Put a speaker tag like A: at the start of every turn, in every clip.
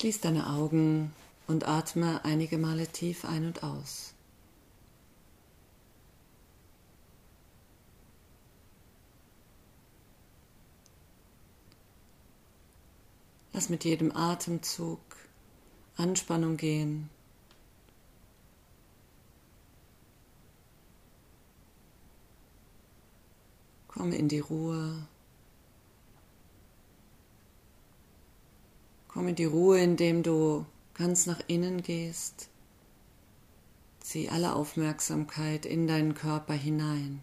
A: Schließ deine Augen und atme einige Male tief ein und aus. Lass mit jedem Atemzug Anspannung gehen. Komme in die Ruhe. Komm in die Ruhe, indem du ganz nach innen gehst. Zieh alle Aufmerksamkeit in deinen Körper hinein.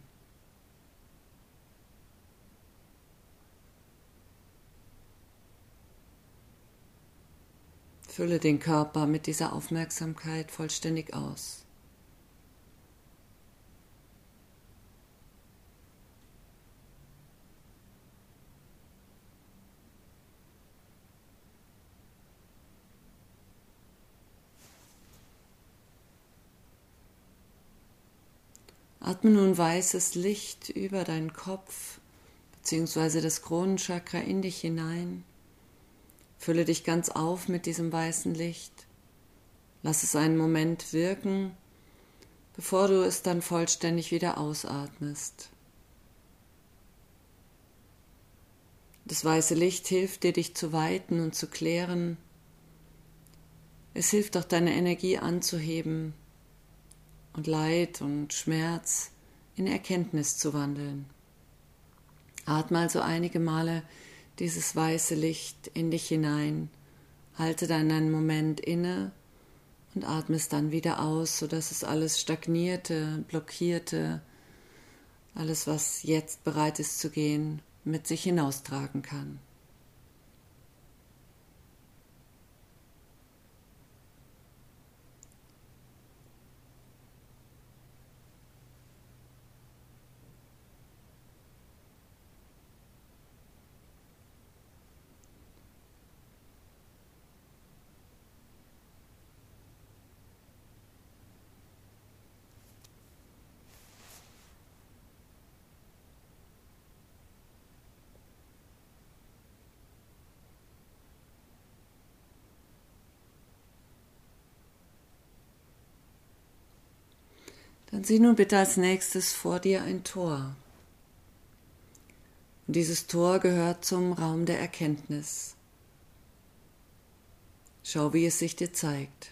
A: Fülle den Körper mit dieser Aufmerksamkeit vollständig aus. Atme nun weißes Licht über deinen Kopf bzw. das Kronenchakra in dich hinein. Fülle dich ganz auf mit diesem weißen Licht. Lass es einen Moment wirken, bevor du es dann vollständig wieder ausatmest. Das weiße Licht hilft dir, dich zu weiten und zu klären. Es hilft auch, deine Energie anzuheben und Leid und Schmerz in Erkenntnis zu wandeln. Atme also einige Male dieses weiße Licht in dich hinein, halte dann einen Moment inne und atme es dann wieder aus, sodass es alles Stagnierte, Blockierte, alles, was jetzt bereit ist zu gehen, mit sich hinaustragen kann. Dann sieh nun bitte als nächstes vor dir ein Tor. Und dieses Tor gehört zum Raum der Erkenntnis. Schau, wie es sich dir zeigt.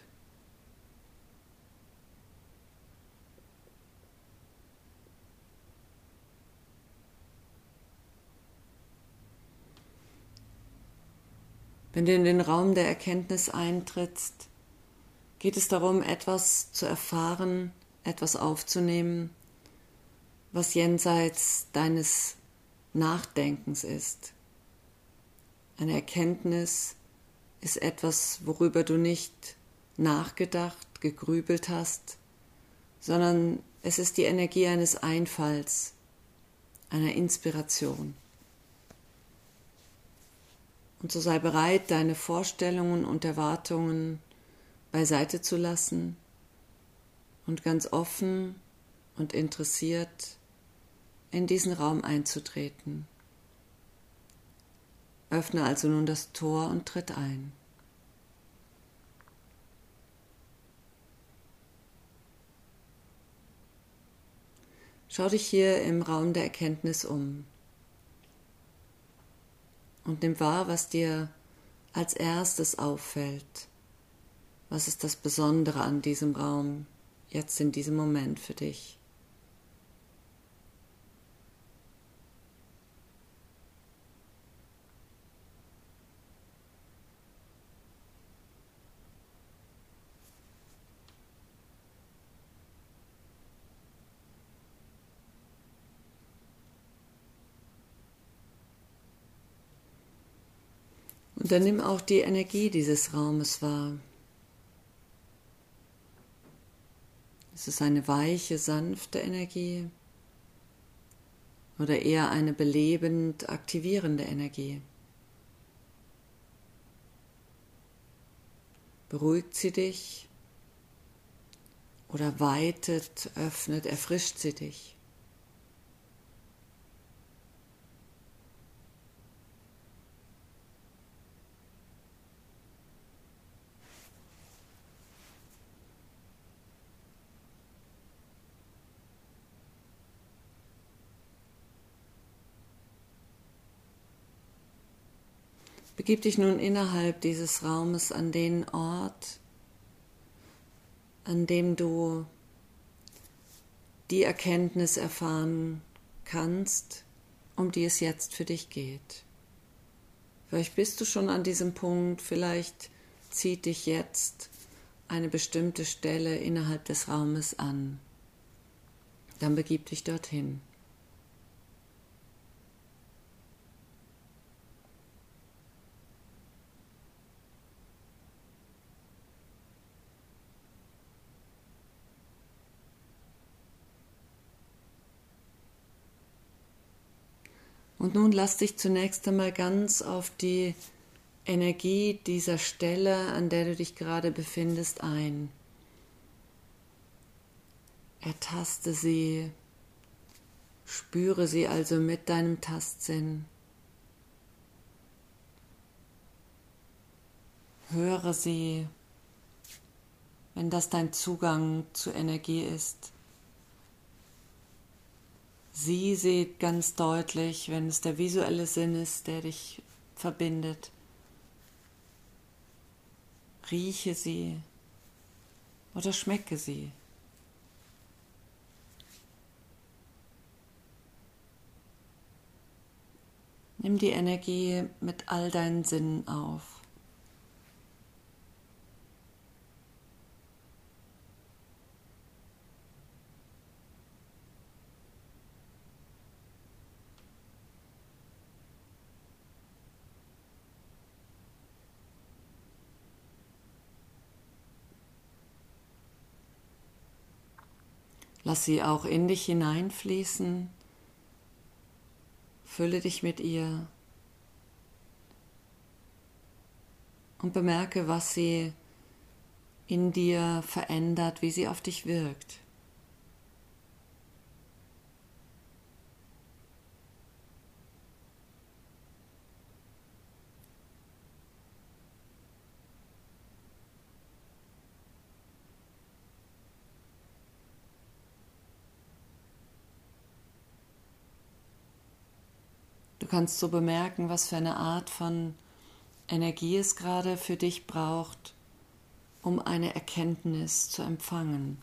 A: Wenn du in den Raum der Erkenntnis eintrittst, geht es darum, etwas zu erfahren, etwas aufzunehmen, was jenseits deines Nachdenkens ist. Eine Erkenntnis ist etwas, worüber du nicht nachgedacht, gegrübelt hast, sondern es ist die Energie eines Einfalls, einer Inspiration. Und so sei bereit, deine Vorstellungen und Erwartungen beiseite zu lassen und ganz offen und interessiert in diesen Raum einzutreten. Öffne also nun das Tor und tritt ein. Schau dich hier im Raum der Erkenntnis um und nimm wahr, was dir als erstes auffällt. Was ist das Besondere an diesem Raum, jetzt in diesem Moment für dich? Und dann nimm auch die Energie dieses Raumes wahr. Es ist eine weiche, sanfte Energie oder eher eine belebend aktivierende Energie. Beruhigt sie dich oder weitet, öffnet, erfrischt sie dich? Begib dich nun innerhalb dieses Raumes an den Ort, an dem du die Erkenntnis erfahren kannst, um die es jetzt für dich geht. Vielleicht bist du schon an diesem Punkt, vielleicht zieht dich jetzt eine bestimmte Stelle innerhalb des Raumes an. Dann begib dich dorthin. Und nun lass dich zunächst einmal ganz auf die Energie dieser Stelle, an der du dich gerade befindest, ein. Ertaste sie, spüre sie also mit deinem Tastsinn. Höre sie, wenn das dein Zugang zur Energie ist. Sieh sie ganz deutlich, wenn es der visuelle Sinn ist, der dich verbindet. Rieche sie oder schmecke sie. Nimm die Energie mit all deinen Sinnen auf. Lass sie auch in dich hineinfließen. Fülle dich mit ihr und bemerke, was sie in dir verändert, wie sie auf dich wirkt. Du kannst so bemerken, was für eine Art von Energie es gerade für dich braucht, um eine Erkenntnis zu empfangen.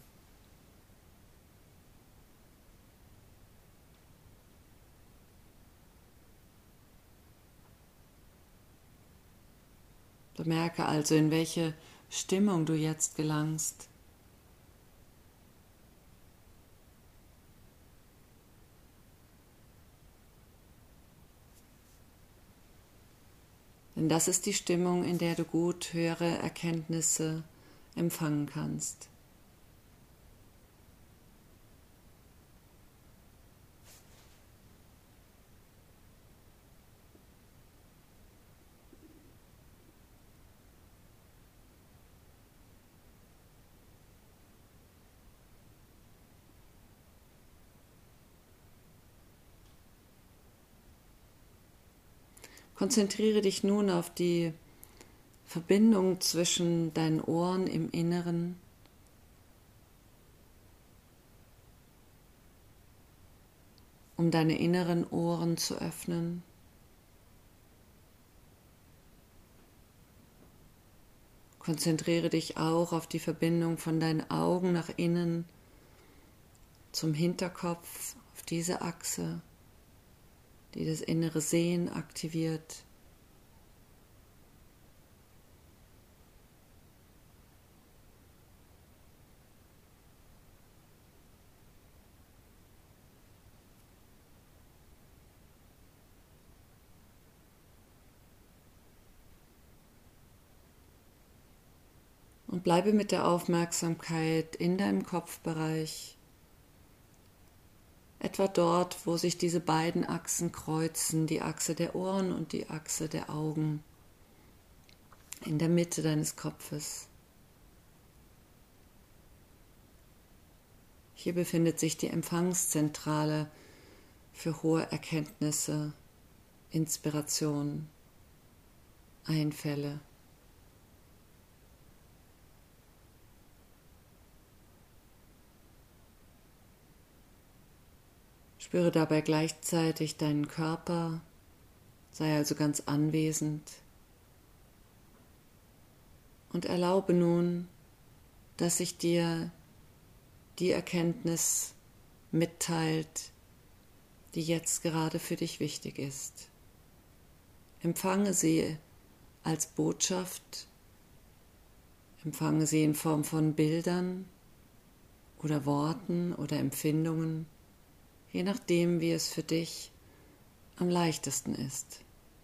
A: Bemerke also, in welche Stimmung du jetzt gelangst. Denn das ist die Stimmung, in der du gut höhere Erkenntnisse empfangen kannst. Konzentriere dich nun auf die Verbindung zwischen deinen Ohren im Inneren um deine inneren Ohren zu öffnen. Konzentriere dich auch auf die Verbindung von deinen Augen nach innen zum Hinterkopf, auf diese Achse, die das innere Sehen aktiviert. Und bleibe mit der Aufmerksamkeit in deinem Kopfbereich, etwa dort, wo sich diese beiden Achsen kreuzen, die Achse der Ohren und die Achse der Augen, in der Mitte deines Kopfes. Hier befindet sich die Empfangszentrale für hohe Erkenntnisse, Inspiration, Einfälle. Spüre dabei gleichzeitig deinen Körper, sei also ganz anwesend Und erlaube nun, dass sich dir die Erkenntnis mitteilt, die jetzt gerade für dich wichtig ist. Empfange sie als Botschaft, empfange sie in Form von Bildern oder Worten oder Empfindungen, je nachdem, wie es für dich am leichtesten ist.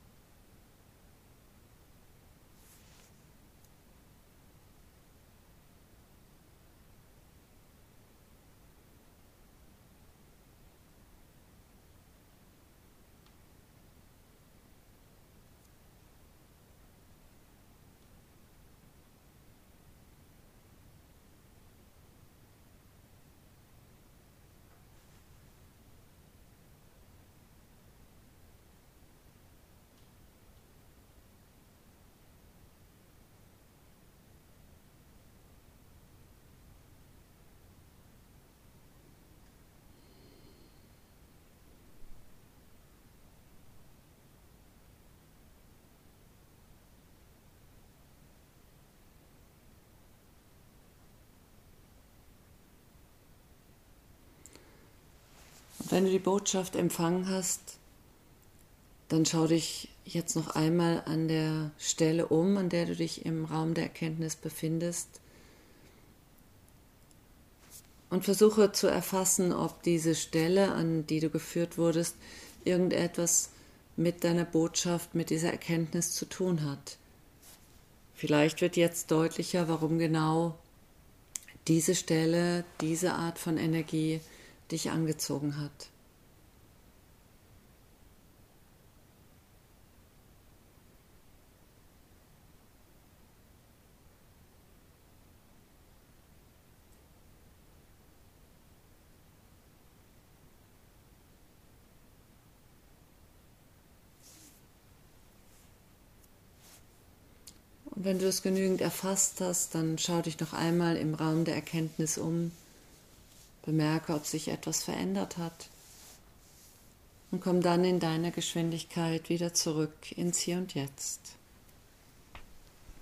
A: Und wenn du die Botschaft empfangen hast, dann schau dich jetzt noch einmal an der Stelle um, an der du dich im Raum der Erkenntnis befindest, und versuche zu erfassen, ob diese Stelle, an die du geführt wurdest, irgendetwas mit deiner Botschaft, mit dieser Erkenntnis zu tun hat. Vielleicht wird jetzt deutlicher, warum genau diese Stelle, diese Art von Energie dich angezogen hat. Und wenn du es genügend erfasst hast, dann schau dich noch einmal im Raum der Erkenntnis um, bemerke, ob sich etwas verändert hat und komm dann in deiner Geschwindigkeit wieder zurück ins Hier und Jetzt.